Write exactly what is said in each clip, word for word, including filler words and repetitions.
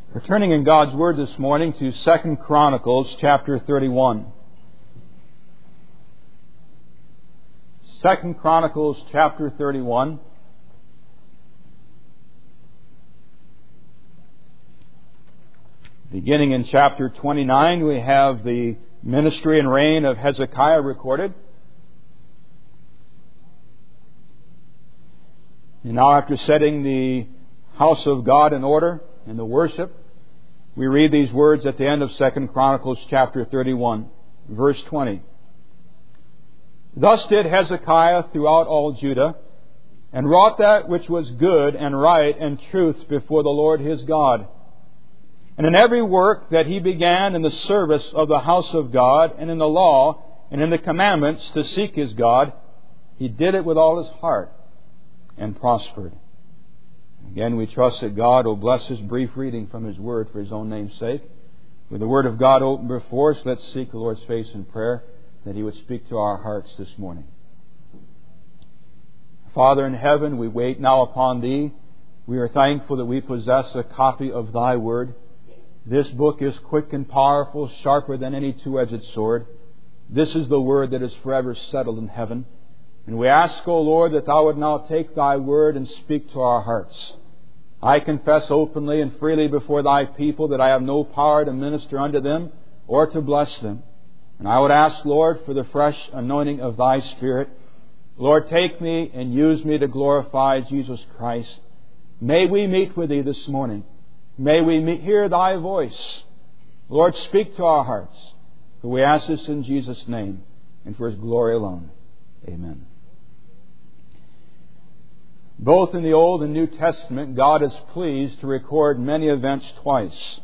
We're turning in God's Word this morning to Second Chronicles chapter thirty-one. Second Chronicles chapter thirty-one. Beginning in chapter twenty-nine, we have the ministry and reign of Hezekiah recorded. And now, after setting the house of God in order and the worship, we read these words at the end of Second Chronicles chapter thirty-one, verse twenty. Thus did Hezekiah throughout all Judah, and wrought that which was good and right and truth before the Lord his God. And in every work that he began in the service of the house of God, and in the law, and in the commandments to seek his God, he did it with all his heart, and prospered. Again, we trust that God will bless this brief reading from His Word for His own name's sake. With the Word of God open before us, let's seek the Lord's face in prayer, that He would speak to our hearts this morning. Father in heaven, we wait now upon Thee. We are thankful that we possess a copy of Thy Word. This book is quick and powerful, sharper than any two-edged sword. This is the Word that is forever settled in heaven. And we ask, O Lord, that Thou would now take Thy Word and speak to our hearts. I confess openly and freely before Thy people that I have no power to minister unto them or to bless them. And I would ask, Lord, for the fresh anointing of Thy Spirit. Lord, take me and use me to glorify Jesus Christ. May we meet with Thee this morning. May we meet, hear Thy voice. Lord, speak to our hearts. For we ask this in Jesus' name and for His glory alone. Amen. Both in the Old and New Testament, God is pleased to record many events twice.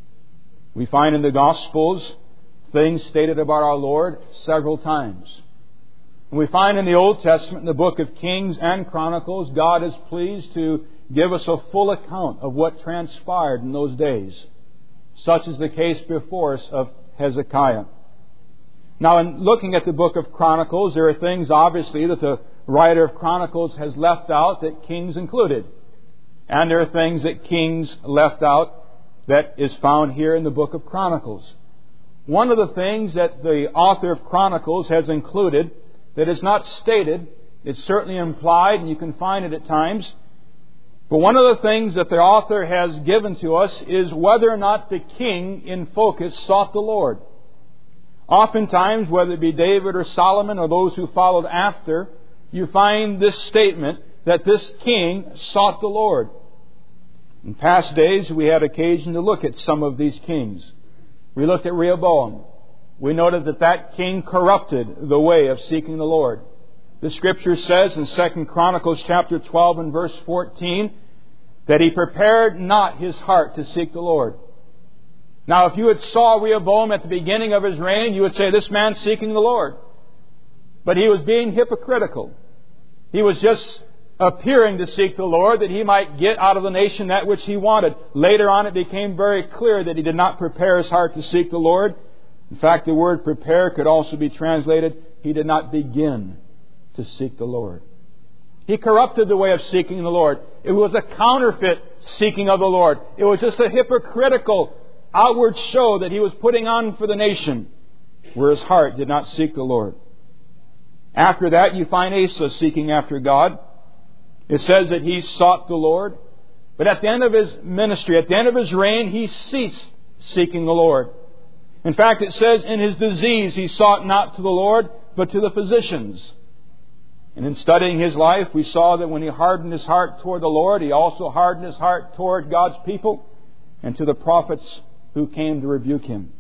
We find in the Gospels things stated about our Lord several times. And we find in the Old Testament, in the book of Kings and Chronicles, God is pleased to give us a full account of what transpired in those days. Such is the case before us of Hezekiah. Now, in looking at the book of Chronicles, there are things, obviously, that the writer of Chronicles has left out that Kings included. And there are things that Kings left out that is found here in the book of Chronicles. One of the things that the author of Chronicles has included that is not stated, it's certainly implied, and you can find it at times. But one of the things that the author has given to us is whether or not the king in focus sought the Lord. Oftentimes, whether it be David or Solomon or those who followed after, you find this statement that this king sought the Lord. In past days, we had occasion to look at some of these kings. We looked at Rehoboam. We noted that that king corrupted the way of seeking the Lord. The Scripture says in Second Chronicles chapter twelve and verse fourteen that he prepared not his heart to seek the Lord. Now, if you had saw Rehoboam at the beginning of his reign, you would say, this man's seeking the Lord. But he was being hypocritical. He was just appearing to seek the Lord that he might get out of the nation that which he wanted. Later on, it became very clear that he did not prepare his heart to seek the Lord. In fact, the word prepare could also be translated, he did not begin to seek the Lord. He corrupted the way of seeking the Lord. It was a counterfeit seeking of the Lord. It was just a hypocritical outward show that he was putting on for the nation, where his heart did not seek the Lord. After that, you find Asa seeking after God. It says that he sought the Lord. But at the end of his ministry, at the end of his reign, he ceased seeking the Lord. In fact, it says in his disease, he sought not to the Lord, but to the physicians. And in studying his life, we saw that when he hardened his heart toward the Lord, he also hardened his heart toward God's people and to the prophets who came to rebuke him.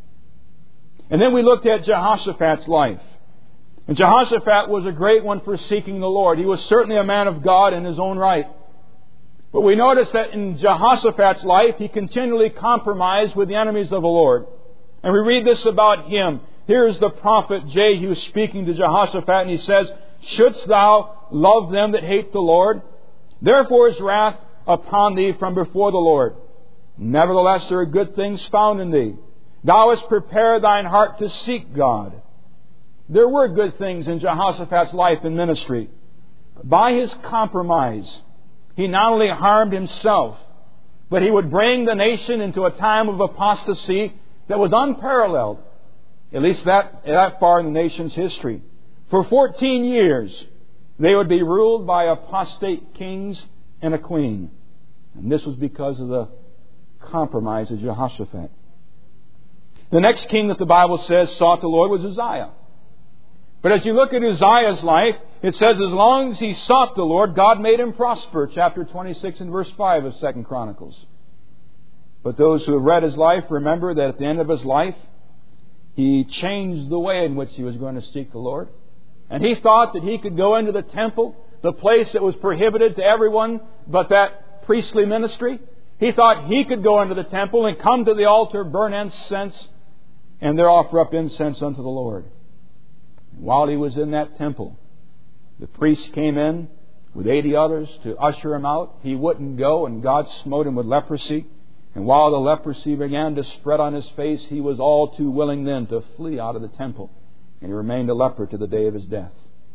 And then we looked at Jehoshaphat's life. And Jehoshaphat was a great one for seeking the Lord. He was certainly a man of God in his own right. But we notice that in Jehoshaphat's life, he continually compromised with the enemies of the Lord. And we read this about him. Here is the prophet Jehu speaking to Jehoshaphat, and he says, shouldst thou love them that hate the Lord? Therefore is wrath upon thee from before the Lord. Nevertheless, there are good things found in thee. Thou hast prepared thine heart to seek God. There were good things in Jehoshaphat's life and ministry. By his compromise, he not only harmed himself, But He would bring the nation into a time of apostasy that was unparalleled, at least that, that far in the nation's history. For fourteen years, they would be ruled by apostate kings and a queen. And this was because of the compromise of Jehoshaphat. The next king that the Bible says sought the Lord was Uzziah. But as you look at Uzziah's life, it says as long as he sought the Lord, God made him prosper. Chapter twenty-six and verse five of Second Chronicles. But those who have read his life remember that at the end of his life, he changed the way in which he was going to seek the Lord. And he thought that he could go into the temple, the place that was prohibited to everyone but that priestly ministry. He thought he could go into the temple and come to the altar, burn incense, and there offer up incense unto the Lord. And while he was in that temple, the priest came in with eighty others to usher him out. He wouldn't go, and God smote him with leprosy. And while the leprosy began to spread on his face, he was all too willing then to flee out of the temple. And he remained a leper to the day of his death.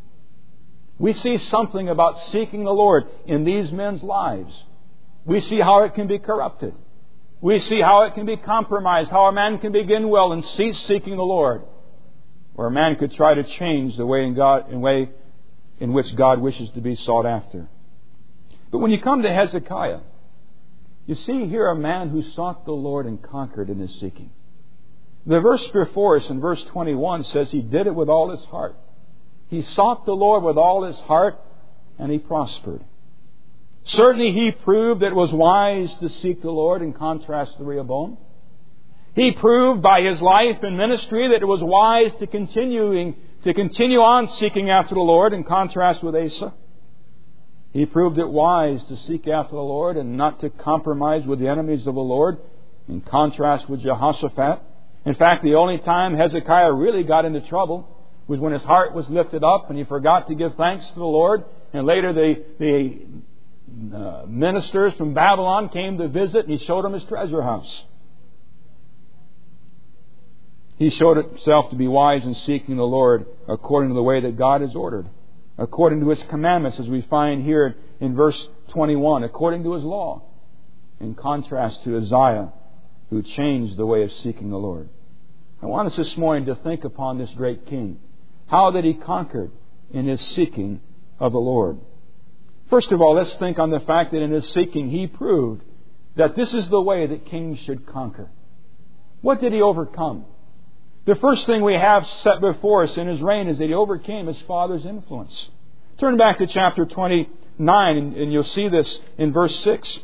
We see something about seeking the Lord in these men's lives. We see how it can be corrupted. We see how it can be compromised, how a man can begin well and cease seeking the Lord. Or a man could try to change the way in God, in way in which God wishes to be sought after. But when you come to Hezekiah, you see here a man who sought the Lord and conquered in his seeking. The verse before us in verse twenty-one says he did it with all his heart. He sought the Lord with all his heart and he prospered. Certainly he proved that it was wise to seek the Lord in contrast to Rehoboam. He proved by his life and ministry that it was wise to continuing to continue on seeking after the Lord in contrast with Asa. He proved it wise to seek after the Lord and not to compromise with the enemies of the Lord in contrast with Jehoshaphat. In fact, the only time Hezekiah really got into trouble was when his heart was lifted up and he forgot to give thanks to the Lord. And later the, the uh, ministers from Babylon came to visit and he showed him his treasure house. He showed himself to be wise in seeking the Lord according to the way that God has ordered, according to His commandments, as we find here in verse twenty-one, according to His law, in contrast to Uzziah, who changed the way of seeking the Lord. I want us this morning to think upon this great king. How that he conquered in his seeking of the Lord. First of all, let's think on the fact that in his seeking he proved that this is the way that kings should conquer. What did he overcome? The first thing we have set before us in his reign is that he overcame his father's influence. Turn back to chapter twenty-nine and, and you'll see this in verse six.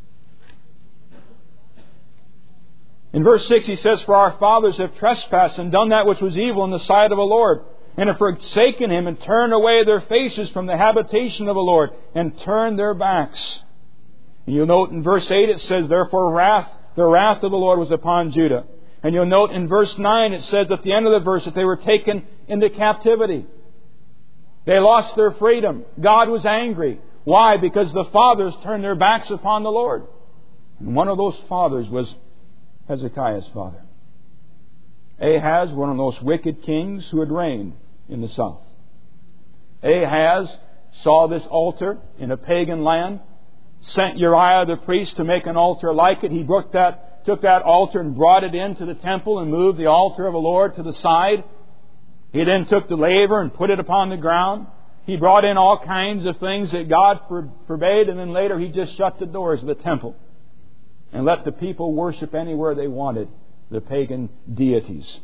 In verse six he says, "For our fathers have trespassed and done that which was evil in the sight of the Lord, and have forsaken Him, and turned away their faces from the habitation of the Lord, and turned their backs." And you'll note in verse eight it says, "Therefore wrath, the wrath of the Lord was upon Judah." And you'll note in verse nine it says at the end of the verse that they were taken into captivity. They lost their freedom. God was angry. Why? Because the fathers turned their backs upon the Lord. And one of those fathers was Hezekiah's father. Ahaz, one of those wicked kings who had reigned in the south. Ahaz saw this altar in a pagan land, sent Uriah the priest to make an altar like it. He broke that took that altar and brought it into the temple and moved the altar of the Lord to the side. He then took the laver and put it upon the ground. He brought in all kinds of things that God forbade, and then later he just shut the doors of the temple and let the people worship anywhere they wanted the pagan deities.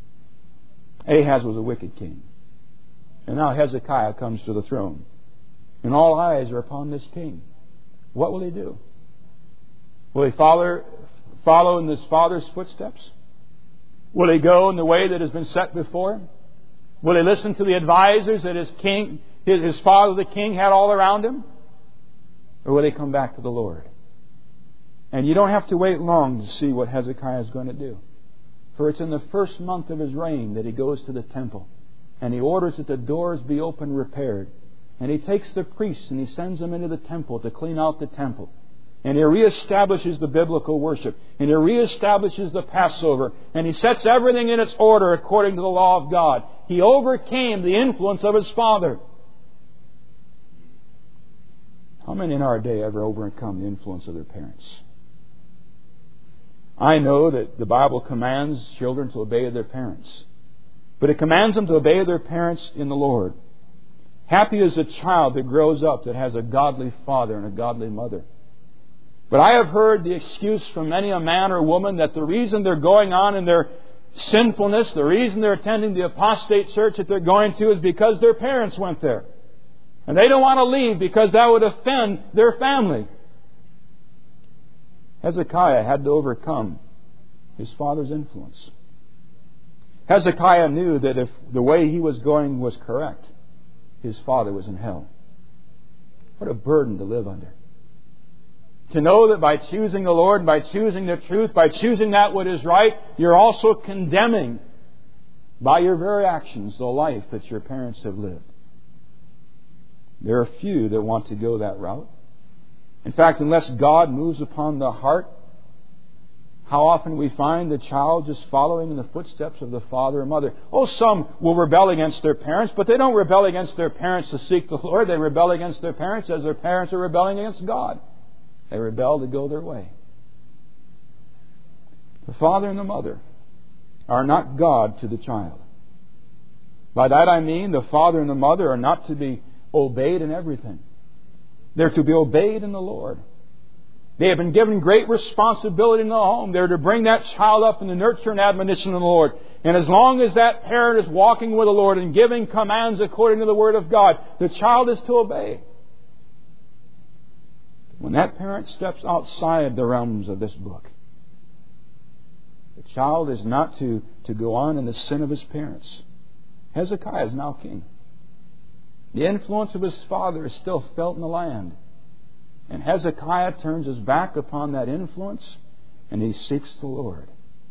Ahaz was a wicked king. And now Hezekiah comes to the throne. And all eyes are upon this king. What will he do? Will he follow Follow in his father's footsteps? Will he go in the way that has been set before him? Will he listen to the advisors that his king, his, his father the king had all around him? Or will he come back to the Lord? And you don't have to wait long to see what Hezekiah is going to do. For it's in the first month of his reign that he goes to the temple. And he orders that the doors be open, repaired. And he takes the priests and he sends them into the temple to clean out the temple. And he reestablishes the biblical worship. And he reestablishes the Passover. And he sets everything in its order according to the law of God. He overcame the influence of his father. How many in our day ever overcome the influence of their parents? I know that the Bible commands children to obey their parents. But it commands them to obey their parents in the Lord. Happy is a child that grows up that has a godly father and a godly mother. But I have heard the excuse from many a man or woman that the reason they're going on in their sinfulness, the reason they're attending the apostate church that they're going to is because their parents went there. And they don't want to leave because that would offend their family. Hezekiah had to overcome his father's influence. Hezekiah knew that if the way he was going was correct, his father was in hell. What a burden to live under. To know that by choosing the Lord, by choosing the truth, by choosing that what is right, you're also condemning by your very actions the life that your parents have lived. There are few that want to go that route. In fact, unless God moves upon the heart, how often we find the child just following in the footsteps of the father and mother. Oh, some will rebel against their parents, but they don't rebel against their parents to seek the Lord. They rebel against their parents as their parents are rebelling against God. They rebel to go their way. The father and the mother are not God to the child. By that I mean the father and the mother are not to be obeyed in everything. They're to be obeyed in the Lord. They have been given great responsibility in the home. They're to bring that child up in the nurture and admonition of the Lord. And as long as that parent is walking with the Lord and giving commands according to the Word of God, the child is to obey. When that parent steps outside the realms of this book, the child is not to, to go on in the sin of his parents. Hezekiah is now king. The influence of his father is still felt in the land. And Hezekiah turns his back upon that influence and he seeks the Lord.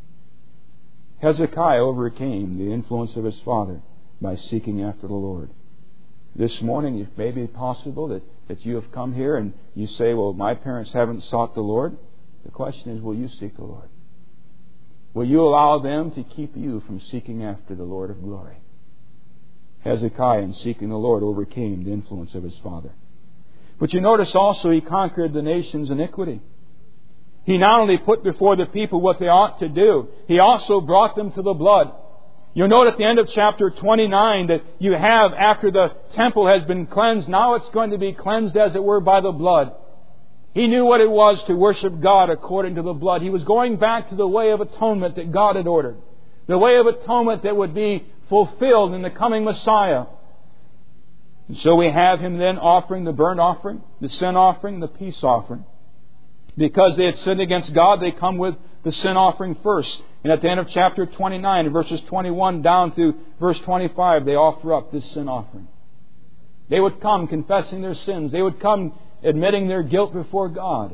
Hezekiah overcame the influence of his father by seeking after the Lord. This morning, it may be possible that, that you have come here and you say, well, my parents haven't sought the Lord. The question is, will you seek the Lord? Will you allow them to keep you from seeking after the Lord of glory? Hezekiah, in seeking the Lord, overcame the influence of his father. But you notice also he conquered the nation's iniquity. He not only put before the people what they ought to do, he also brought them to the blood. You'll note at the end of chapter twenty-nine that you have, after the temple has been cleansed, now it's going to be cleansed, as it were, by the blood. He knew what it was to worship God according to the blood. He was going back to the way of atonement that God had ordered. The way of atonement that would be fulfilled in the coming Messiah. And so we have him then offering the burnt offering, the sin offering, the peace offering. Because they had sinned against God, they come with the sin offering first. And at the end of chapter twenty-nine, in verses twenty-one down through verse twenty-five, they offer up this sin offering. They would come confessing their sins. They would come admitting their guilt before God.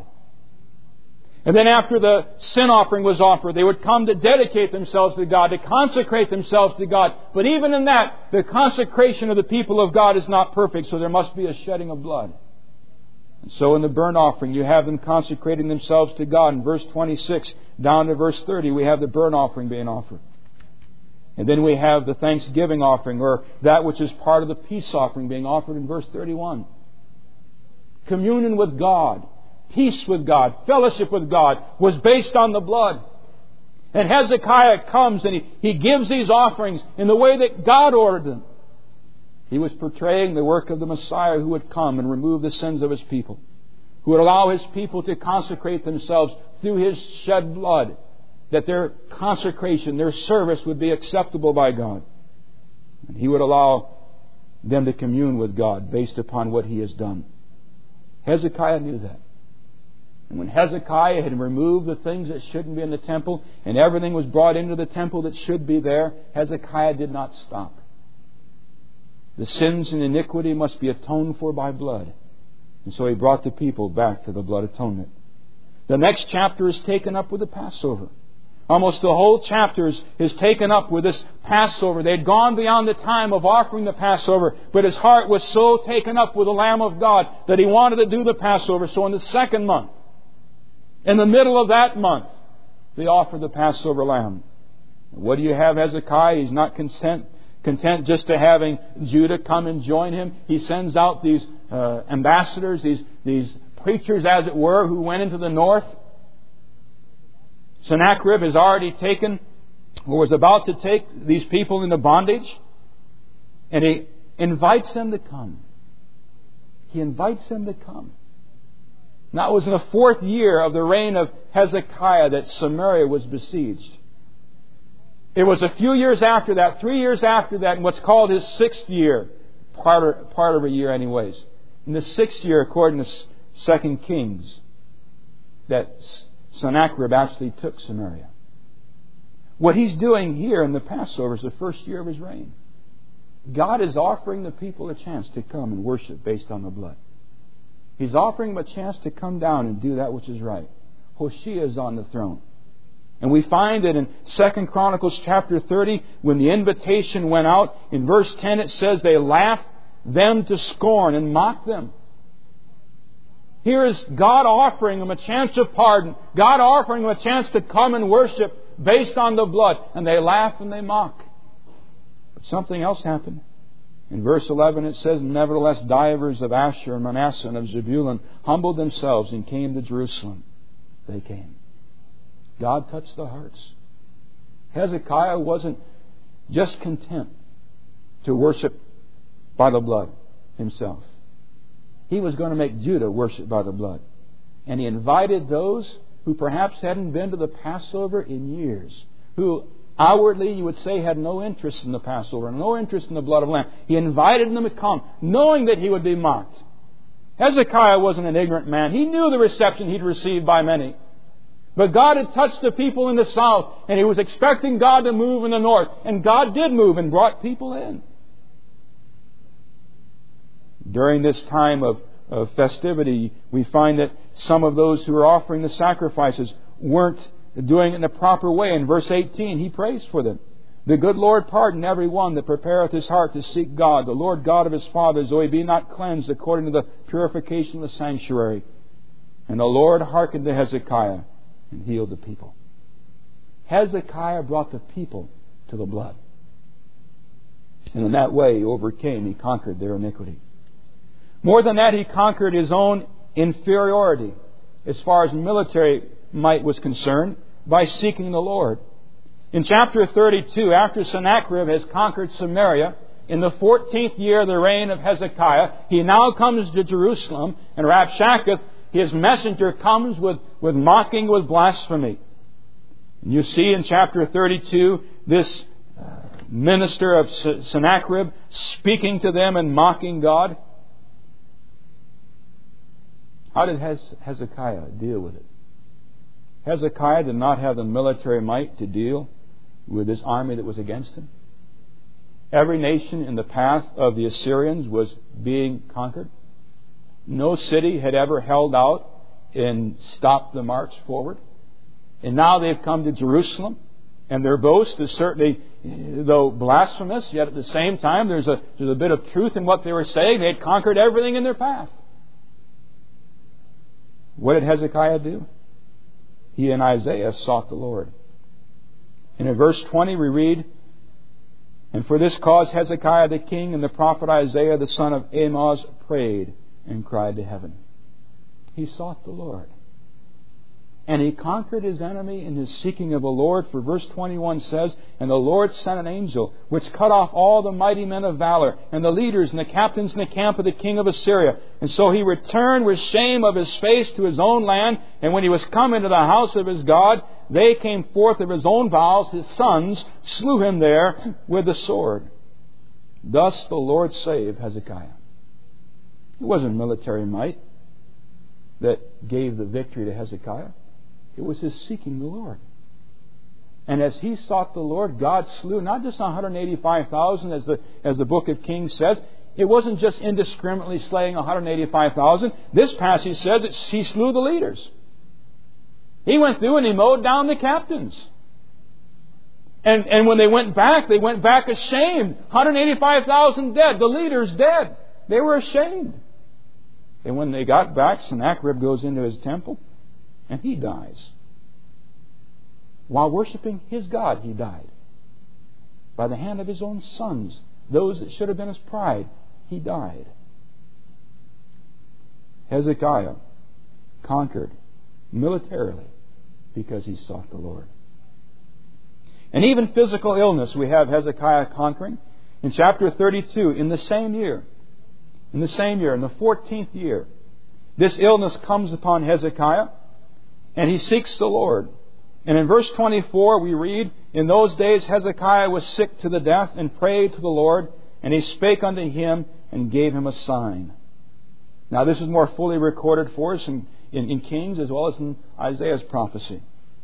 And then after the sin offering was offered, they would come to dedicate themselves to God, to consecrate themselves to God. But even in that, the consecration of the people of God is not perfect, so there must be a shedding of blood. And so in the burnt offering, you have them consecrating themselves to God. In verse twenty-six down to verse thirty, we have the burnt offering being offered. And then we have the thanksgiving offering, or that which is part of the peace offering, being offered in verse thirty-one. Communion with God, peace with God, fellowship with God was based on the blood. And Hezekiah comes and he, he gives these offerings in the way that God ordered them. He was portraying the work of the Messiah who would come and remove the sins of His people, who would allow His people to consecrate themselves through His shed blood, that their consecration, their service would be acceptable by God. And He would allow them to commune with God based upon what He has done. Hezekiah knew that. And when Hezekiah had removed the things that shouldn't be in the temple and everything was brought into the temple that should be there, Hezekiah did not stop. The sins and iniquity must be atoned for by blood. And so he brought the people back to the blood atonement. The next chapter is taken up with the Passover. Almost the whole chapter is, is taken up with this Passover. They had gone beyond the time of offering the Passover, but his heart was so taken up with the Lamb of God that he wanted to do the Passover. So in the second month, in the middle of that month, they offered the Passover lamb. What do you have Hezekiah? He's not content, content just to having Judah come and join him. He sends out these uh, ambassadors, these, these preachers, as it were, who went into the north, Sennacherib has already taken, or was about to take, these people into bondage. And he invites them to come. He invites them to come. Now it was in the fourth year of the reign of Hezekiah that Samaria was besieged. It was a few years after that, three years after that, in what's called his sixth year. Part of, part of a year anyways. In the sixth year, according to Second Kings, that Sennacherib actually took Samaria. What he's doing here in the Passover is the first year of his reign. God is offering the people a chance to come and worship based on the blood. He's offering them a chance to come down and do that which is right. Hoshea is on the throne. And we find that in Second Chronicles chapter thirty, when the invitation went out, in verse ten it says they laughed them to scorn and mocked them. Here is God offering them a chance of pardon. God offering them a chance to come and worship based on the blood. And they laugh and they mock. But something else happened. In verse eleven it says, nevertheless divers of Asher and Manasseh and of Zebulun humbled themselves and came to Jerusalem. They came. God touched the hearts. Hezekiah wasn't just content to worship by the blood himself. He was going to make Judah worship by the blood. And he invited those who perhaps hadn't been to the Passover in years, who outwardly, you would say, had no interest in the Passover, no interest in the blood of lamb. He invited them to come, knowing that he would be mocked. Hezekiah wasn't an ignorant man. He knew the reception he'd received by many. But God had touched the people in the south, and he was expecting God to move in the north. And God did move and brought people in. During this time of, of festivity, we find that some of those who were offering the sacrifices weren't doing it in the proper way. In verse eighteen, he prays for them. The good Lord pardon every one that prepareth his heart to seek God, the Lord God of his fathers, though he be not cleansed according to the purification of the sanctuary. And the Lord hearkened to Hezekiah and healed the people. Hezekiah brought the people to the blood. And in that way he overcame, he conquered their iniquity. More than that, he conquered his own inferiority as far as military might was concerned by seeking the Lord. In chapter thirty-two, after Sennacherib has conquered Samaria, in the fourteenth year of the reign of Hezekiah, he now comes to Jerusalem, and Rabshakeh, his messenger, comes with, with mocking, with blasphemy. And you see in chapter thirty-two, this uh, minister of Sennacherib speaking to them and mocking God. How did Hezekiah deal with it? Hezekiah did not have the military might to deal with this army that was against him. Every nation in the path of the Assyrians was being conquered. No city had ever held out and stopped the march forward. And now they've come to Jerusalem, and their boast is certainly, though blasphemous, yet at the same time there's a, there's a bit of truth in what they were saying. They had conquered everything in their path. What did Hezekiah do? He and Isaiah sought the Lord. And in verse twenty we read, and for this cause Hezekiah the king and the prophet Isaiah the son of Amoz prayed and cried to heaven. He sought the Lord. And he conquered his enemy in his seeking of the Lord. For verse twenty-one says, and the Lord sent an angel, which cut off all the mighty men of valor, and the leaders and the captains in the camp of the king of Assyria. And so he returned with shame of his face to his own land. And when he was come into the house of his God, they came forth of his own bowels. His sons slew him there with the sword. Thus the Lord saved Hezekiah. It wasn't military might that gave the victory to Hezekiah. It was his seeking the Lord. And as he sought the Lord, God slew not just one hundred eighty-five thousand as the, as the book of Kings says. It wasn't just indiscriminately slaying one hundred eighty-five thousand. This passage says that he slew the leaders. He went through and he mowed down the captains. And, and when they went back, they went back ashamed. one hundred eighty-five thousand dead. The leaders dead. They were ashamed. And when they got back, Sennacherib goes into his temple and he dies. While worshiping his God, he died. By the hand of his own sons, those that should have been his pride, he died. Hezekiah conquered militarily because he sought the Lord. And even physical illness we have Hezekiah conquering. In chapter thirty-two, in the same year, in the same year, in the fourteenth year, this illness comes upon Hezekiah, and he seeks the Lord. And in verse twenty-four we read, "In those days Hezekiah was sick to the death, and prayed to the Lord, and he spake unto him, and gave him a sign." Now this is more fully recorded for us in, in, in Kings as well as in Isaiah's prophecy.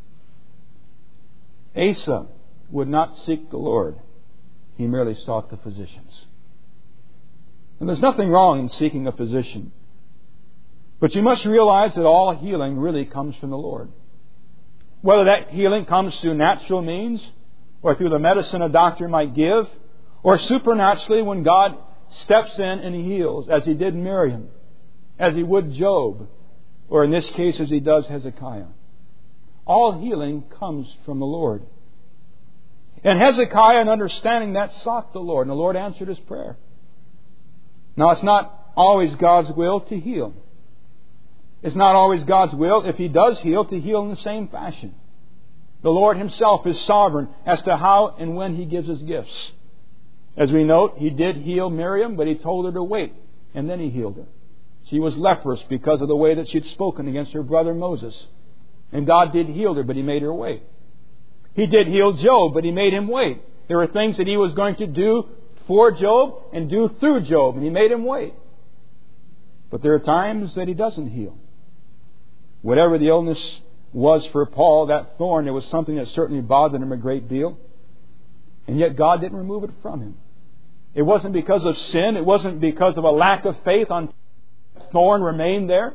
Asa would not seek the Lord. He merely sought the physicians. And there's nothing wrong in seeking a physician. But you must realize that all healing really comes from the Lord. Whether that healing comes through natural means, or through the medicine a doctor might give, or supernaturally when God steps in and heals, as He did Miriam, as He would Job, or in this case as He does Hezekiah. All healing comes from the Lord. And Hezekiah, in understanding that, sought the Lord, and the Lord answered his prayer. Now, it's not always God's will to heal. It's not always God's will, if He does heal, to heal in the same fashion. The Lord Himself is sovereign as to how and when He gives His gifts. As we note, He did heal Miriam, but He told her to wait, and then He healed her. She was leprous because of the way that she had spoken against her brother Moses. And God did heal her, but He made her wait. He did heal Job, but He made him wait. There were things that He was going to do for Job and do through Job, and He made him wait. But there are times that He doesn't heal. Whatever the illness was for Paul, that thorn, it was something that certainly bothered him a great deal. And yet God didn't remove it from him. It wasn't because of sin. It wasn't because of a lack of faith on thorn remained there.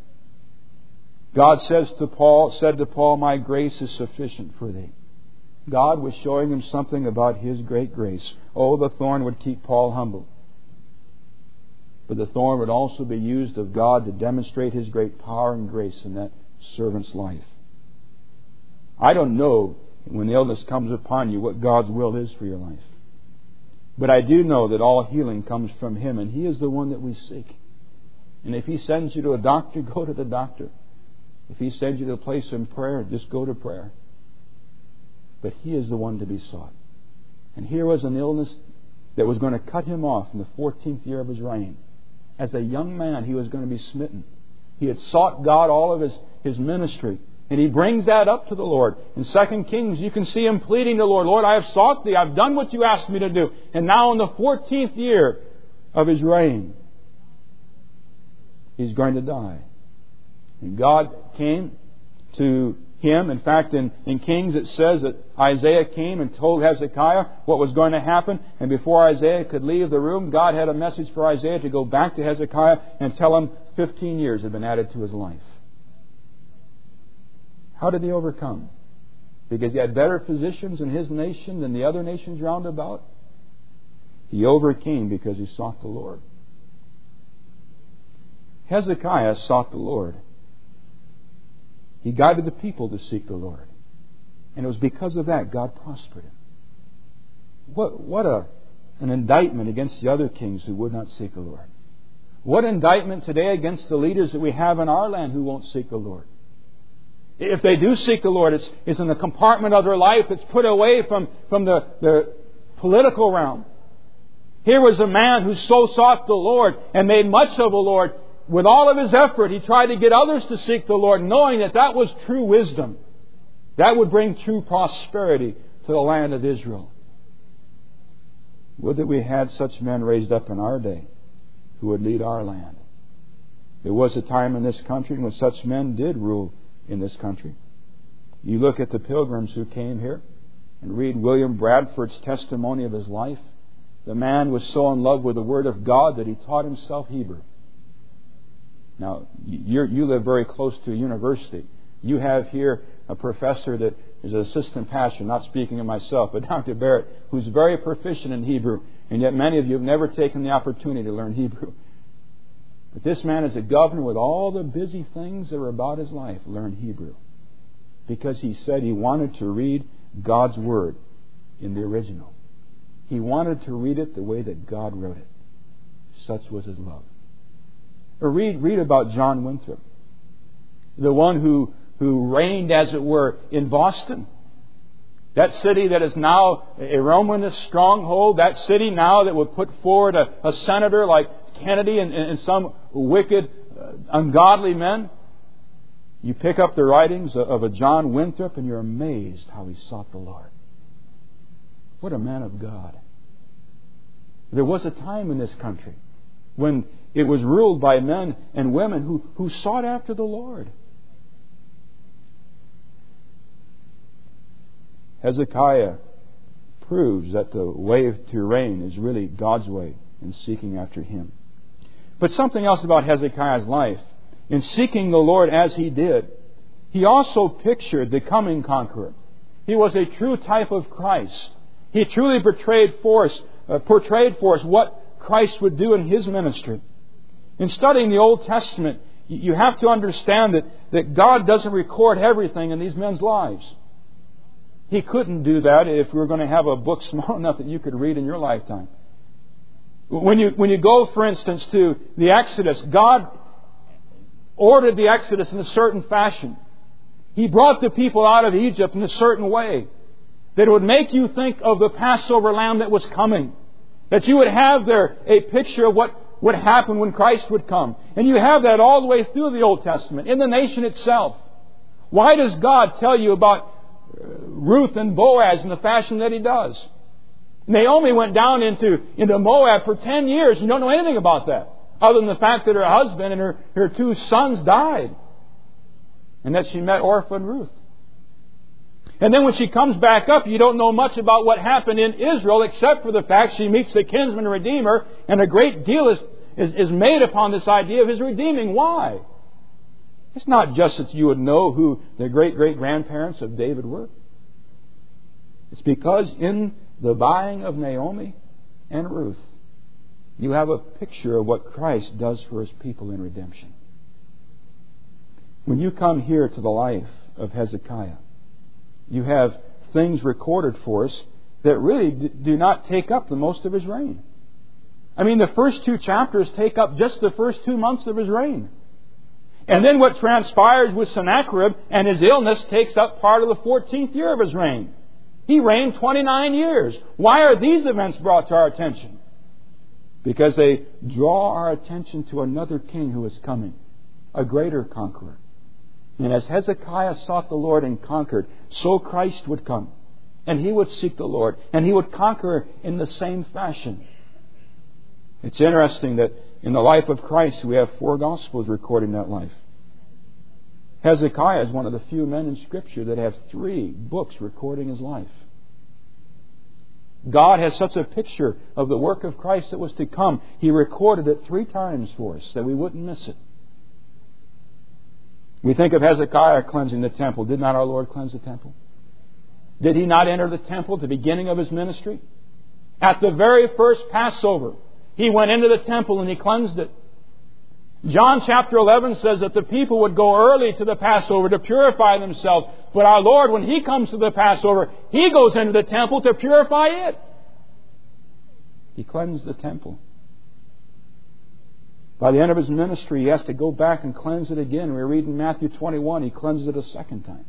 God says to Paul, said to Paul, "My grace is sufficient for thee." God was showing him something about His great grace. Oh, the thorn would keep Paul humble. But the thorn would also be used of God to demonstrate His great power and grace in that servant's life. I don't know, when the illness comes upon you, what God's will is for your life. But I do know that all healing comes from Him, and He is the one that we seek. And if He sends you to a doctor, go to the doctor. If He sends you to a place in prayer, just go to prayer. But He is the one to be sought. And here was an illness that was going to cut him off in the fourteenth year of his reign. As a young man, he was going to be smitten. He had sought God all of his, his ministry. And he brings that up to the Lord. In Second Kings, you can see him pleading to the Lord, "Lord, I have sought Thee. I've done what You asked me to do." And now in the fourteenth year of his reign, he's going to die. And God came to him. In fact, in, in Kings it says that Isaiah came and told Hezekiah what was going to happen. And before Isaiah could leave the room, God had a message for Isaiah to go back to Hezekiah and tell him fifteen years had been added to his life. How did he overcome? Because he had better physicians in his nation than the other nations round about? He overcame because he sought the Lord. Hezekiah sought the Lord. He guided the people to seek the Lord. And it was because of that God prospered him. What, what a, an indictment against the other kings who would not seek the Lord. What indictment today against the leaders that we have in our land who won't seek the Lord. If they do seek the Lord, it's, it's in the compartment of their life that's put away from, from the, the political realm. Here was a man who so sought the Lord and made much of the Lord. With all of his effort, he tried to get others to seek the Lord, knowing that that was true wisdom. That would bring true prosperity to the land of Israel. Would that we had such men raised up in our day who would lead our land. There was a time in this country when such men did rule in this country. You look at the pilgrims who came here and read William Bradford's testimony of his life. The man was so in love with the Word of God that he taught himself Hebrew. Now, you're, you live very close to a university. You have here a professor that is an assistant pastor, not speaking of myself, but Doctor Barrett, who's very proficient in Hebrew. And yet many of you have never taken the opportunity to learn Hebrew. But this man is a governor with all the busy things that are about his life. Learn Hebrew. Because he said he wanted to read God's Word in the original. He wanted to read it the way that God wrote it. Such was his love. Or read, read about John Winthrop. The one who, who reigned, as it were, in Boston. That city that is now a Romanist stronghold, that city now that would put forward a, a senator like Kennedy and, and some wicked, uh, ungodly men. You pick up the writings of, of a John Winthrop and you're amazed how he sought the Lord. What a man of God. There was a time in this country when it was ruled by men and women who, who sought after the Lord. Hezekiah proves that the way to reign is really God's way in seeking after Him. But something else about Hezekiah's life. In seeking the Lord as he did, he also pictured the coming conqueror. He was a true type of Christ. He truly portrayed for us, uh, portrayed for us what Christ would do in His ministry. In studying the Old Testament, you have to understand that, that God doesn't record everything in these men's lives. He couldn't do that if we were going to have a book small enough that you could read in your lifetime. When you, when you go, for instance, to the Exodus, God ordered the Exodus in a certain fashion. He brought the people out of Egypt in a certain way that it would make you think of the Passover lamb that was coming. That you would have there a picture of what would happen when Christ would come. And you have that all the way through the Old Testament, in the nation itself. Why does God tell you about Ruth and Boaz in the fashion that He does? Naomi went down into, into Moab for ten years. You don't know anything about that, other than the fact that her husband and her, her two sons died. And that she met Orpah and Ruth. And then when she comes back up, you don't know much about what happened in Israel, except for the fact she meets the kinsman redeemer, and a great deal is, is, is made upon this idea of His redeeming. Why? It's not just that you would know who the great-great-grandparents of David were. It's because in the buying of Naomi and Ruth, you have a picture of what Christ does for His people in redemption. When you come here to the life of Hezekiah, you have things recorded for us that really do not take up the most of his reign. I mean, the first two chapters take up just the first two months of his reign. And then what transpires with Sennacherib and his illness takes up part of the fourteenth year of his reign. He reigned twenty-nine years. Why are these events brought to our attention? Because they draw our attention to another king who is coming, a greater conqueror. And as Hezekiah sought the Lord and conquered, so Christ would come. And He would seek the Lord. And He would conquer in the same fashion. It's interesting that in the life of Christ we have four Gospels recording that life. Hezekiah is one of the few men in Scripture that have three books recording his life. God has such a picture of the work of Christ that was to come. He recorded it three times for us that we wouldn't miss it. We think of Hezekiah cleansing the temple. Did not our Lord cleanse the temple? Did He not enter the temple at the beginning of His ministry? At the very first Passover, He went into the temple and He cleansed it. John chapter eleven says that the people would go early to the Passover to purify themselves. But our Lord, when He comes to the Passover, He goes into the temple to purify it. He cleansed the temple. By the end of His ministry, He has to go back and cleanse it again. We read in Matthew twenty-one, He cleansed it a second time.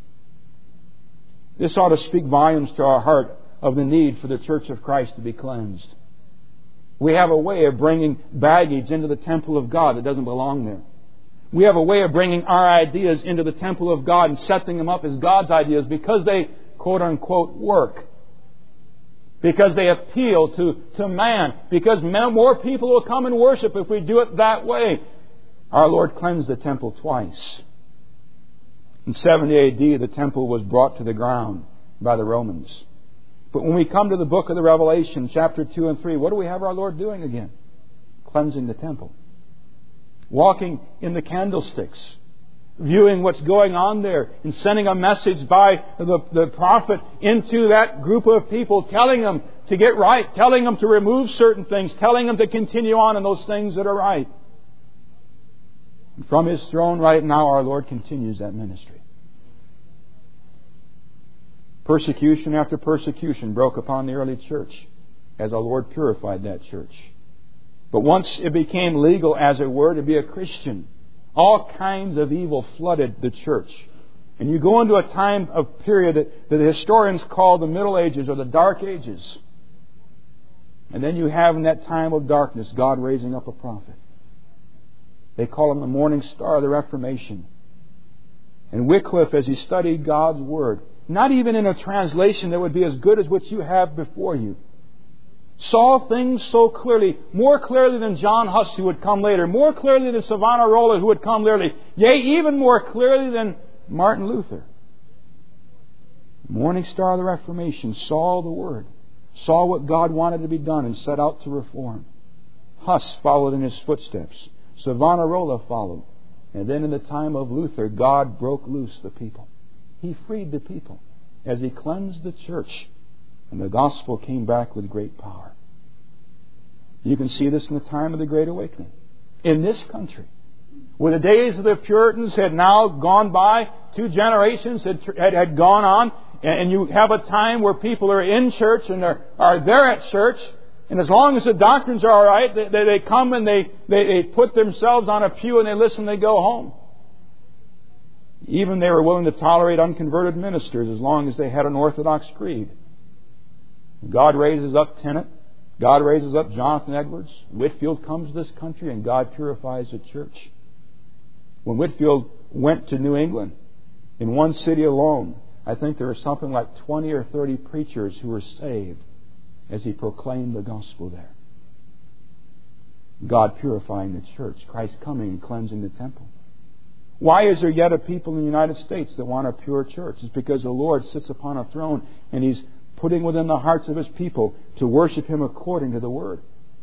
This ought to speak volumes to our heart of the need for the Church of Christ to be cleansed. We have a way of bringing baggage into the temple of God that doesn't belong there. We have a way of bringing our ideas into the temple of God and setting them up as God's ideas because they, quote-unquote, work. Because they appeal to, to man. Because more people will come and worship if we do it that way. Our Lord cleansed the temple twice. In seventy A D, the temple was brought to the ground by the Romans. But when we come to the book of the Revelation, chapter two and three, what do we have our Lord doing again? Cleansing the temple. Walking in the candlesticks. Viewing what's going on there and sending a message by the, the prophet into that group of people, telling them to get right, telling them to remove certain things, telling them to continue on in those things that are right. And from His throne right now, our Lord continues that ministry. Persecution after persecution broke upon the early church as our Lord purified that church. But once it became legal, as it were, to be a Christian, all kinds of evil flooded the church. And you go into a time of period that, that the historians call the Middle Ages or the Dark Ages. And then you have in that time of darkness God raising up a prophet. They call him the morning star of the Reformation. And Wycliffe, as he studied God's Word, not even in a translation that would be as good as what you have before you, saw things so clearly, more clearly than John Huss, who would come later, more clearly than Savonarola, who would come later, yea, even more clearly than Martin Luther. Morning star of the Reformation saw the Word, saw what God wanted to be done, and set out to reform. Huss followed in his footsteps. Savonarola followed. And then in the time of Luther, God broke loose the people. He freed the people as He cleansed the church. And the gospel came back with great power. You can see this in the time of the Great Awakening. In this country, where the days of the Puritans had now gone by, two generations had, had, had gone on, and you have a time where people are in church and are, are there at church, and as long as the doctrines are all right, they, they, they come and they, they, they put themselves on a pew and they listen and they go home. Even they were willing to tolerate unconverted ministers as long as they had an Orthodox creed. God raises up Tennant. God raises up Jonathan Edwards. Whitefield comes to this country and God purifies the church. When Whitefield went to New England, in one city alone, I think there were something like twenty or thirty preachers who were saved as he proclaimed the gospel there. God purifying the church, Christ coming and cleansing the temple. Why is there yet a people in the United States that want a pure church? It's because the Lord sits upon a throne and He's putting within the hearts of His people to worship Him according to the Word.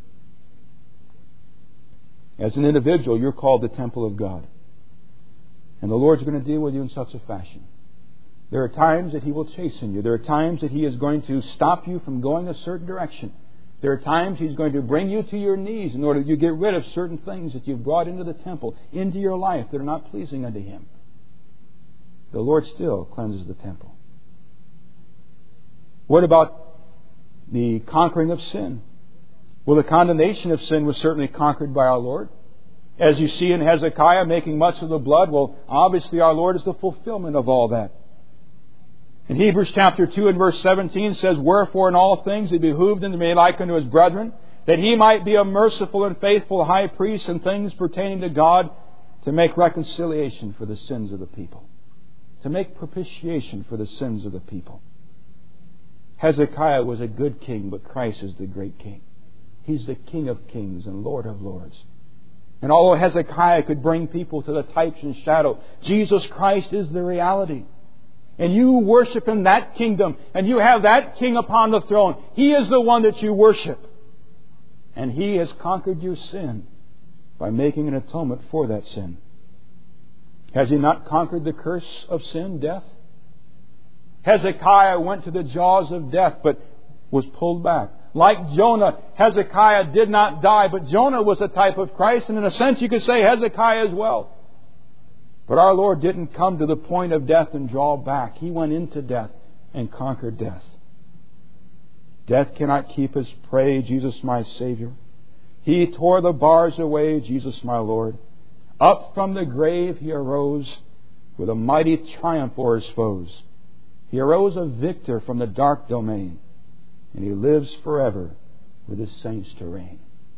As an individual, you're called the temple of God. And the Lord's going to deal with you in such a fashion. There are times that He will chasten you. There are times that He is going to stop you from going a certain direction. There are times He's going to bring you to your knees in order that you get rid of certain things that you've brought into the temple, into your life that are not pleasing unto Him. The Lord still cleanses the temple. What about the conquering of sin? Well, the condemnation of sin was certainly conquered by our Lord. As you see in Hezekiah making much of the blood, well, obviously our Lord is the fulfillment of all that. In Hebrews chapter two and verse seventeen says, "Wherefore in all things it behooved him to be like unto his brethren, that he might be a merciful and faithful high priest in things pertaining to God, to make reconciliation for the sins of the people." To make propitiation for the sins of the people. Hezekiah was a good king, but Christ is the great king. He's the King of kings and Lord of lords. And although Hezekiah could bring people to the types and shadow, Jesus Christ is the reality. And you worship in that kingdom, and you have that king upon the throne. He is the one that you worship. And He has conquered your sin by making an atonement for that sin. Has He not conquered the curse of sin, death? Hezekiah went to the jaws of death, but was pulled back. Like Jonah, Hezekiah did not die, but Jonah was a type of Christ, and in a sense you could say Hezekiah as well. But our Lord didn't come to the point of death and draw back. He went into death and conquered death. Death cannot keep His prey, Jesus my Savior. He tore the bars away, Jesus my Lord. Up from the grave He arose with a mighty triumph o'er His foes. He arose a victor from the dark domain, and He lives forever with His saints to reign.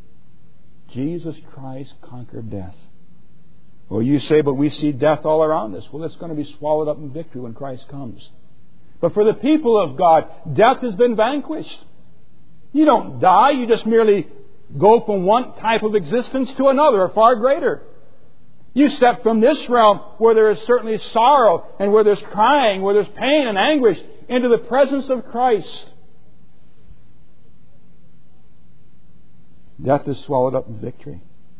Jesus Christ conquered death. Well, you say, but we see death all around us. Well, it's going to be swallowed up in victory when Christ comes. But for the people of God, death has been vanquished. You don't die. You just merely go from one type of existence to another, a far greater. You step from this realm where there is certainly sorrow and where there's crying, where there's pain and anguish, into the presence of Christ. Death is swallowed up in victory.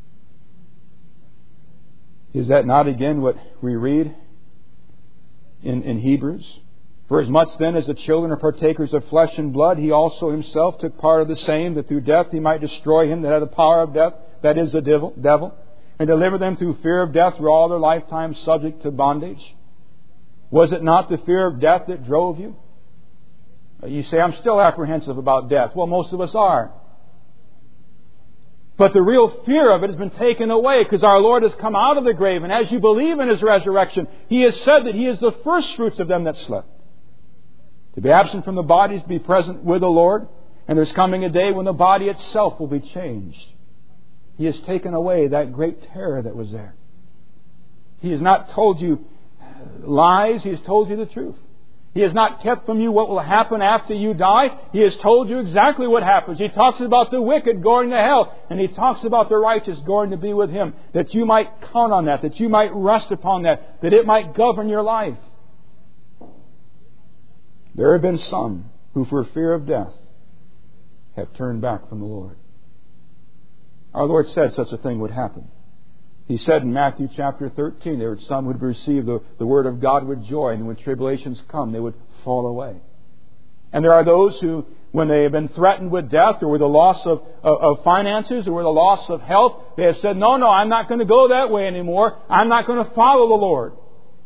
Is that not again what we read in, in Hebrews? "For as much then as the children are partakers of flesh and blood, He also Himself took part of the same, that through death He might destroy him that had the power of death, that is the devil, devil, and deliver them through fear of death, through all their lifetime subject to bondage." Was it not the fear of death that drove you? You say, "I'm still apprehensive about death." Well, most of us are. But the real fear of it has been taken away because our Lord has come out of the grave. And as you believe in His resurrection, He has said that He is the first fruits of them that slept. To be absent from the body is to be present with the Lord. And there's coming a day when the body itself will be changed. He has taken away that great terror that was there. He has not told you lies. He has told you the truth. He has not kept from you what will happen after you die. He has told you exactly what happens. He talks about the wicked going to hell. And He talks about the righteous going to be with Him. That you might count on that. That you might rest upon that. That it might govern your life. There have been some who for fear of death have turned back from the Lord. Our Lord said such a thing would happen. He said in Matthew chapter thirteen, there were some who would receive the, the Word of God with joy, and when tribulations come, they would fall away. And there are those who, when they have been threatened with death or with the loss of, of, of finances or with the loss of health, they have said, no, no, I'm not going to go that way anymore. I'm not going to follow the Lord.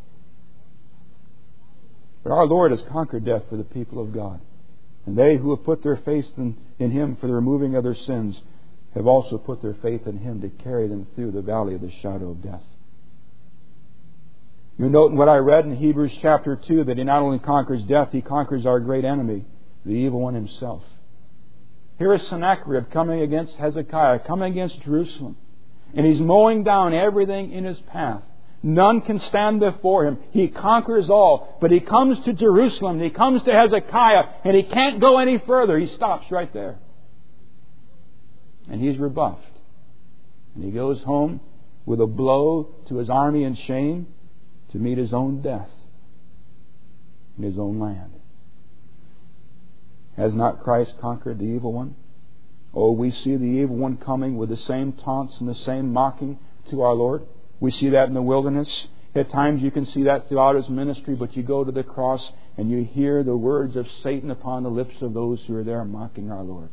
But our Lord has conquered death for the people of God. And they who have put their faith in, in Him for the removing of their sins have also put their faith in Him to carry them through the valley of the shadow of death. You note in what I read in Hebrews chapter two that He not only conquers death, He conquers our great enemy, the evil one himself. Here is Sennacherib coming against Hezekiah, coming against Jerusalem. And he's mowing down everything in his path. None can stand before him. He conquers all. But he comes to Jerusalem, and he comes to Hezekiah, and he can't go any further. He stops right there. And he's rebuffed. And he goes home with a blow to his army in shame to meet his own death in his own land. Has not Christ conquered the evil one? Oh, we see the evil one coming with the same taunts and the same mocking to our Lord. We see that in the wilderness. At times you can see that throughout His ministry, but you go to the cross and you hear the words of Satan upon the lips of those who are there mocking our Lord.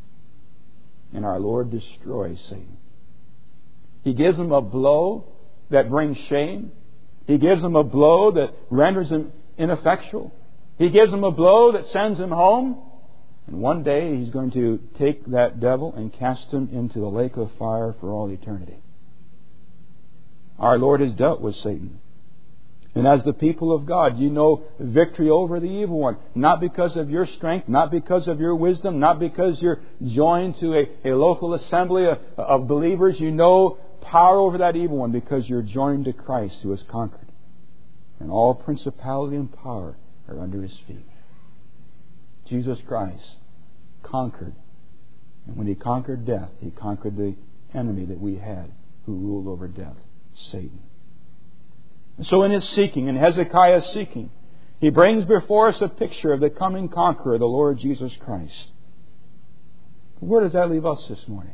And our Lord destroys Satan. He gives him a blow that brings shame. He gives him a blow that renders him ineffectual. He gives him a blow that sends him home. And one day He's going to take that devil and cast him into the lake of fire for all eternity. Our Lord has dealt with Satan. And as the people of God, you know victory over the evil one. Not because of your strength, not because of your wisdom, not because you're joined to a, a local assembly of, of believers. You know power over that evil one because you're joined to Christ who has conquered. And all principality and power are under His feet. Jesus Christ conquered. And when He conquered death, He conquered the enemy that we had who ruled over death, Satan. And so in his seeking, in Hezekiah's seeking, he brings before us a picture of the coming conqueror, the Lord Jesus Christ. Where does that leave us this morning?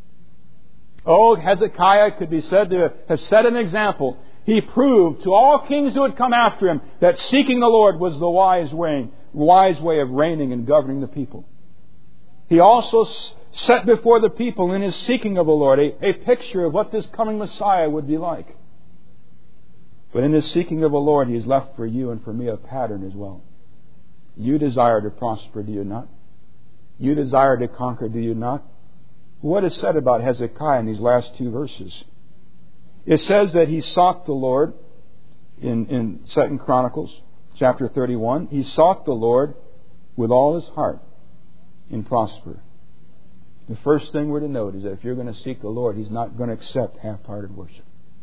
Oh, Hezekiah could be said to have set an example. He proved to all kings who had come after him that seeking the Lord was the wise way, wise way of reigning and governing the people. He also set before the people in his seeking of the Lord a, a picture of what this coming Messiah would be like. But in his seeking of the Lord, He has left for you and for me a pattern as well. You desire to prosper, do you not? You desire to conquer, do you not? What is said about Hezekiah in these last two verses? It says that he sought the Lord in, in Second Chronicles chapter thirty-one. He sought the Lord with all his heart and prospered. The first thing we're to note is that if you're going to seek the Lord, He's not going to accept half-hearted worship.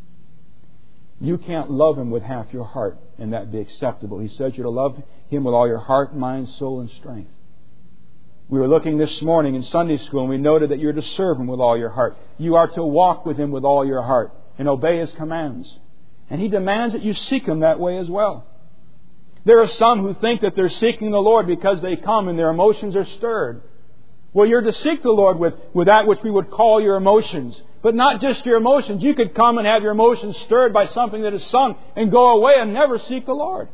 You can't love Him with half your heart and that be acceptable. He says you're to love Him with all your heart, mind, soul, and strength. We were looking this morning in Sunday school and we noted that you're to serve Him with all your heart. You are to walk with Him with all your heart and obey His commands. And He demands that you seek Him that way as well. There are some who think that they're seeking the Lord because they come and their emotions are stirred. Well, you're to seek the Lord with, with that which we would call your emotions. But not just your emotions. You could come and have your emotions stirred by something that is sung and go away and never seek the Lord.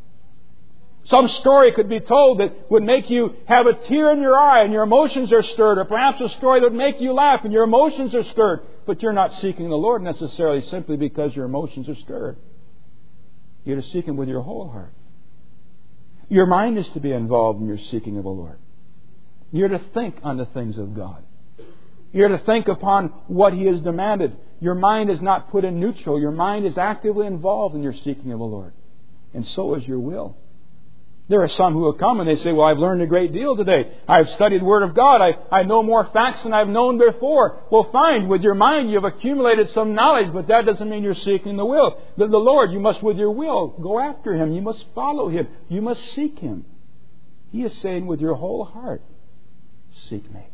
Some story could be told that would make you have a tear in your eye and your emotions are stirred. Or perhaps a story that would make you laugh and your emotions are stirred. But you're not seeking the Lord necessarily simply because your emotions are stirred. You're to seek Him with your whole heart. Your mind is to be involved in your seeking of the Lord. You're to think on the things of God. You're to think upon what He has demanded. Your mind is not put in neutral. Your mind is actively involved in your seeking of the Lord. And so is your will. There are some who will come and they say, well, I've learned a great deal today. I've studied the Word of God. I, I know more facts than I've known before. Well, fine. With your mind, you've accumulated some knowledge, but that doesn't mean you're seeking the will. The, the Lord, you must, with your will, go after Him. You must follow Him. You must seek Him. He is saying, with your whole heart, seek me.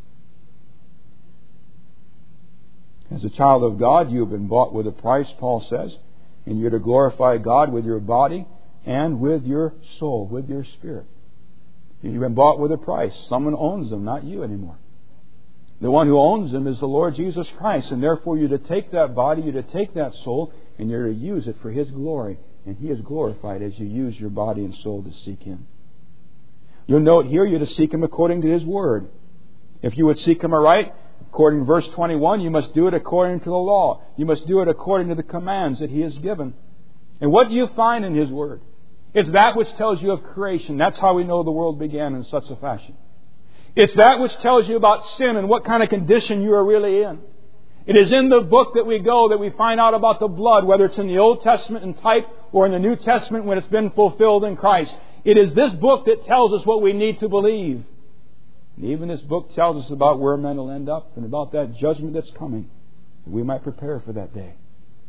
As a child of God, you have been bought with a price, Paul says, and you're to glorify God with your body and with your soul, with your spirit. You've been bought with a price. Someone owns them, not you anymore. The one who owns them is the Lord Jesus Christ, and therefore you're to take that body, you're to take that soul, and you're to use it for His glory. And He is glorified as you use your body and soul to seek Him. You'll note here you're to seek Him according to His Word. If you would seek Him aright, according to verse twenty-one, you must do it according to the law. You must do it according to the commands that He has given. And what do you find in His Word? It's that which tells you of creation. That's how we know the world began in such a fashion. It's that which tells you about sin and what kind of condition you are really in. It is in the book that we go that we find out about the blood, whether it's in the Old Testament in type or in the New Testament when it's been fulfilled in Christ. It is this book that tells us what we need to believe. And even this book tells us about where men will end up and about that judgment that's coming, that we might prepare for that day.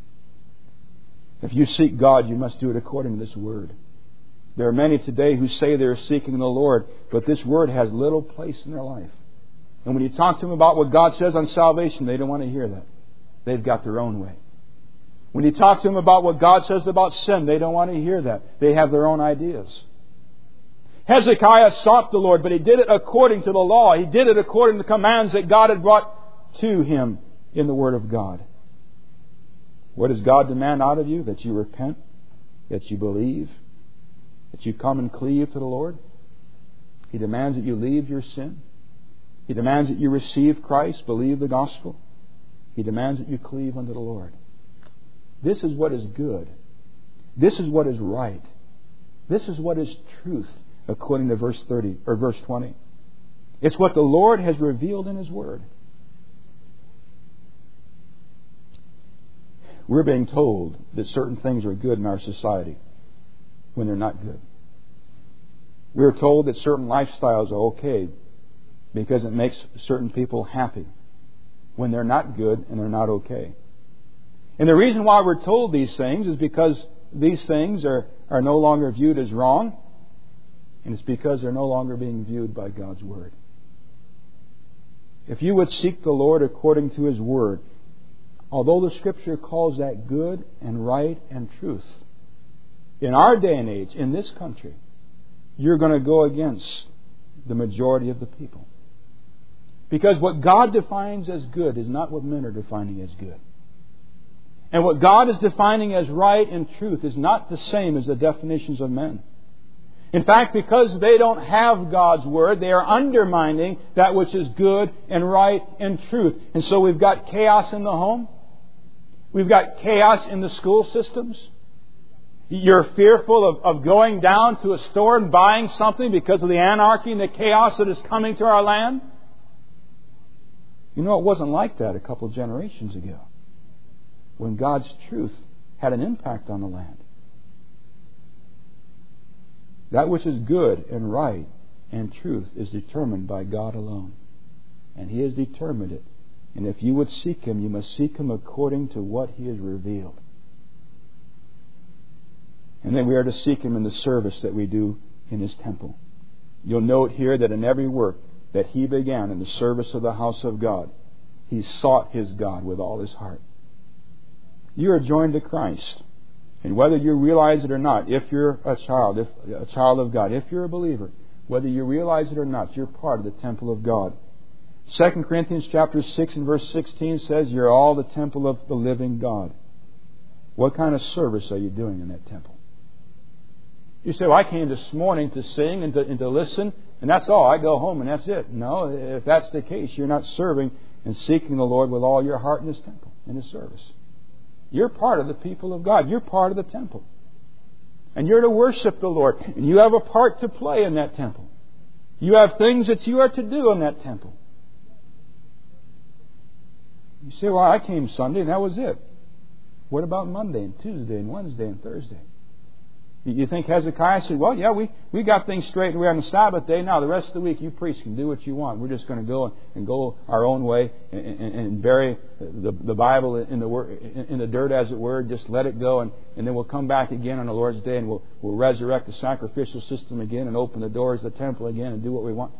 If you seek God, you must do it according to this Word. There are many today who say they're seeking the Lord, but this Word has little place in their life. And when you talk to them about what God says on salvation, they don't want to hear that. They've got their own way. When you talk to them about what God says about sin, they don't want to hear that. They have their own ideas. Hezekiah sought the Lord, but he did it according to the law. He did it according to the commands that God had brought to him in the Word of God. What does God demand out of you? That you repent, that you believe, that you come and cleave to the Lord. He demands that you leave your sin. He demands that you receive Christ, believe the gospel. He demands that you cleave unto the Lord. This is what is good. This is what is right. This is what is truth, according to verse thirty or verse twenty. It's what the Lord has revealed in His Word. We're being told that certain things are good in our society when they're not good. We're told that certain lifestyles are okay because it makes certain people happy when they're not good and they're not okay. And the reason why we're told these things is because these things are, are no longer viewed as wrong, and it's because they're no longer being viewed by God's Word. If you would seek the Lord according to His Word, although the Scripture calls that good and right and truth, in our day and age, in this country, you're going to go against the majority of the people. Because what God defines as good is not what men are defining as good. And what God is defining as right and truth is not the same as the definitions of men. In fact, because they don't have God's Word, they are undermining that which is good and right and truth. And so we've got chaos in the home. We've got chaos in the school systems. You're fearful of, of going down to a store and buying something because of the anarchy and the chaos that is coming to our land. You know, it wasn't like that a couple of generations ago, when God's truth had an impact on the land. That which is good and right and truth is determined by God alone. And He has determined it. And if you would seek Him, you must seek Him according to what He has revealed. And then we are to seek Him in the service that we do in His temple. You'll note here that in every work that He began in the service of the house of God, He sought His God with all His heart. You are joined to Christ. And whether you realize it or not, if you're a child, if a child of God, if you're a believer, whether you realize it or not, you're part of the temple of God. Second Corinthians chapter six and verse sixteen says, you're all the temple of the living God. What kind of service are you doing in that temple? You say, well, I came this morning to sing and to, and to listen, and that's all. I go home and that's it. No, if that's the case, you're not serving and seeking the Lord with all your heart in His temple, in His service. You're part of the people of God. You're part of the temple. And you're to worship the Lord. And you have a part to play in that temple. You have things that you are to do in that temple. You say, well, I came Sunday and that was it. What about Monday and Tuesday and Wednesday and Thursday? You think Hezekiah said, well, yeah, we, we got things straight away on the Sabbath day. Now, the rest of the week, you priests can do what you want. We're just going to go and go our own way and, and, and bury the, the Bible in the in the dirt, as it were. Just let it go, and, and then we'll come back again on the Lord's day, and we'll, we'll resurrect the sacrificial system again and open the doors of the temple again and do what we want.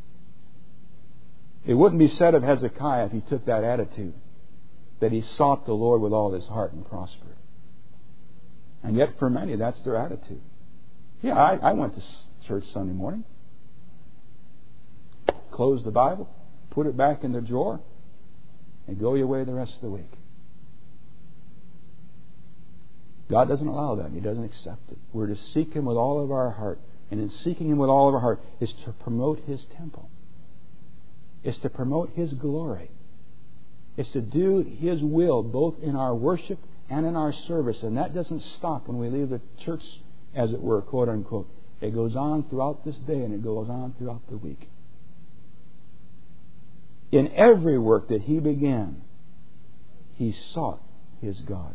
It wouldn't be said of Hezekiah if he took that attitude, that he sought the Lord with all his heart and prospered. And yet for many, that's their attitude. Yeah, I, I went to church Sunday morning. Close the Bible, put it back in the drawer, and go your way the rest of the week. God doesn't allow that. He doesn't accept it. We're to seek Him with all of our heart. And in seeking Him with all of our heart is to promote His temple. It's to promote His glory. It's to do His will both in our worship and in our service. And that doesn't stop when we leave the church, as it were, quote unquote. It goes on throughout this day and it goes on throughout the week. In every work that He began, He sought His God.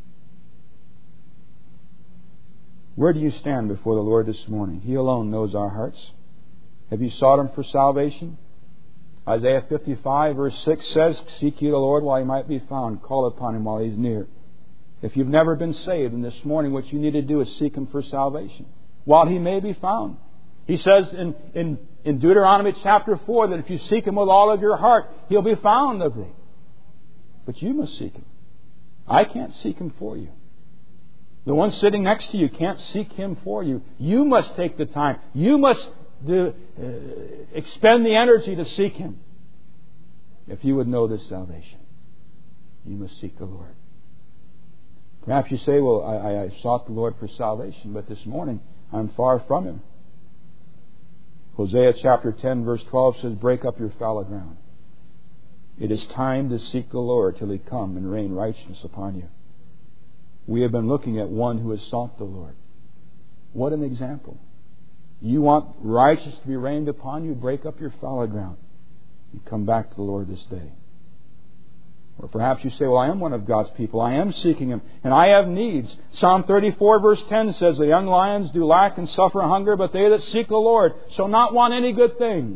Where do you stand before the Lord this morning? He alone knows our hearts. Have you sought Him for salvation? Isaiah fifty-five verse six says, seek ye the Lord while He might be found. Call upon Him while He's near. If you've never been saved, and this morning what you need to do is seek Him for salvation while He may be found. He says in, in, in Deuteronomy chapter four that if you seek Him with all of your heart, He'll be found of thee. But you must seek Him. I can't seek Him for you. The one sitting next to you can't seek Him for you. You must take the time. You must do, uh, expend the energy to seek Him. If you would know this salvation, you must seek the Lord. Perhaps you say, well, I, I sought the Lord for salvation, but this morning I'm far from Him. Hosea chapter ten verse twelve says, break up your fallow ground. It is time to seek the Lord till He come and rain righteousness upon you. We have been looking at one who has sought the Lord. What an example. You want righteousness to be rained upon you? Break up your fallow ground and come back to the Lord this day. Or perhaps you say, well, I am one of God's people. I am seeking Him, and I have needs. Psalm thirty-four verse ten says, the young lions do lack and suffer hunger, but they that seek the Lord shall not want any good thing.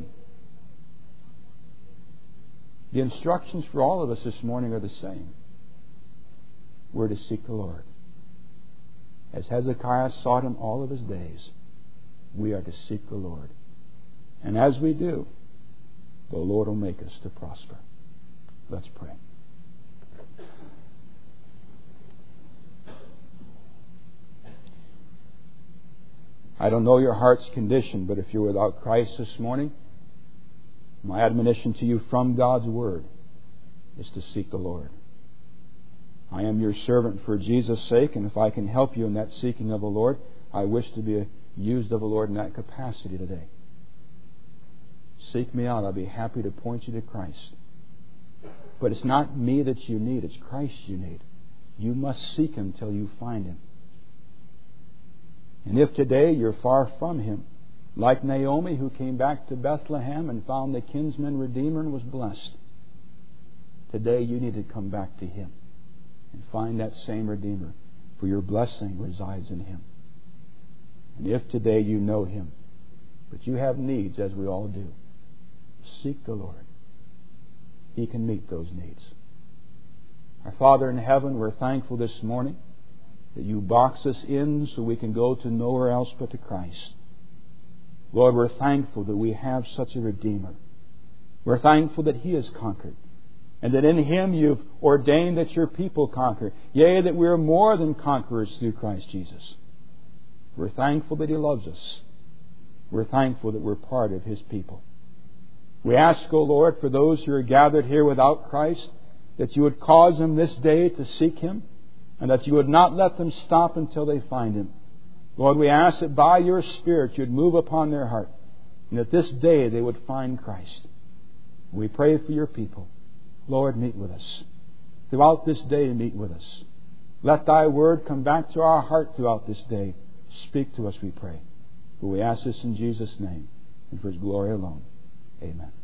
The instructions for all of us this morning are the same. We're to seek the Lord. As Hezekiah sought Him all of his days, we are to seek the Lord. And as we do, the Lord will make us to prosper. Let's pray. I don't know your heart's condition, but if you're without Christ this morning, my admonition to you from God's Word is to seek the Lord. I am your servant for Jesus' sake, and if I can help you in that seeking of the Lord, I wish to be used of the Lord in that capacity today. Seek me out. I'll be happy to point you to Christ. But it's not me that you need, it's Christ you need. You must seek Him till you find Him. And if today you're far from Him, like Naomi who came back to Bethlehem and found the kinsman redeemer and was blessed, today you need to come back to Him and find that same Redeemer, for your blessing resides in Him. And if today you know Him, but you have needs, as we all do, seek the Lord. He can meet those needs. Our Father in heaven, we're thankful this morning that you box us in so we can go to nowhere else but to Christ. Lord, we're thankful that we have such a Redeemer. We're thankful that He has conquered, and that in Him you've ordained that your people conquer. Yea, that we are more than conquerors through Christ Jesus. We're thankful that He loves us. We're thankful that we're part of His people. We ask, O Lord, for those who are gathered here without Christ, that you would cause them this day to seek Him, and that you would not let them stop until they find Him. Lord, we ask that by your Spirit you'd move upon their heart, and that this day they would find Christ. We pray for your people. Lord, meet with us. Throughout this day, meet with us. Let thy word come back to our heart throughout this day. Speak to us, we pray. For we ask this in Jesus' name and for His glory alone. Amen.